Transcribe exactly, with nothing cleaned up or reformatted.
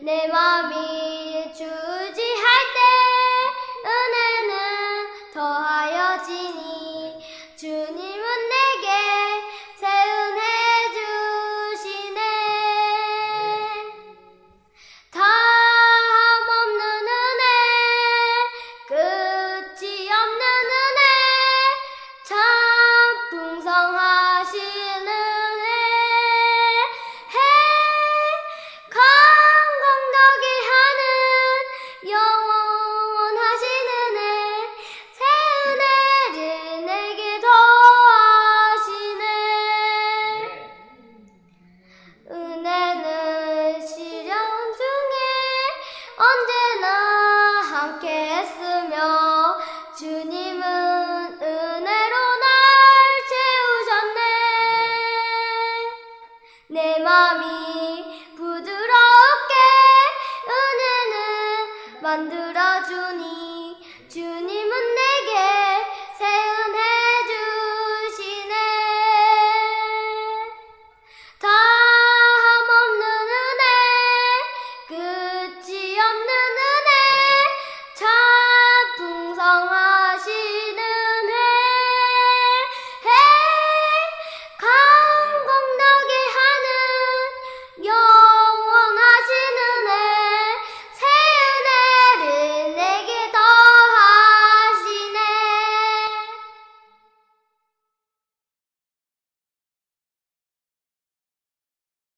내 맘이 주지할 때 은혜는 더하여지니 주님은 내게 새 은혜 주시네. 다함없는 은혜, 끝이 없는 은혜, 참 풍성하신 은혜, 강건하게 하는 영원하신 은혜, 새 은혜를 내게 더하시네. 은혜는 시련 중에 언제나 함께 했으며 주님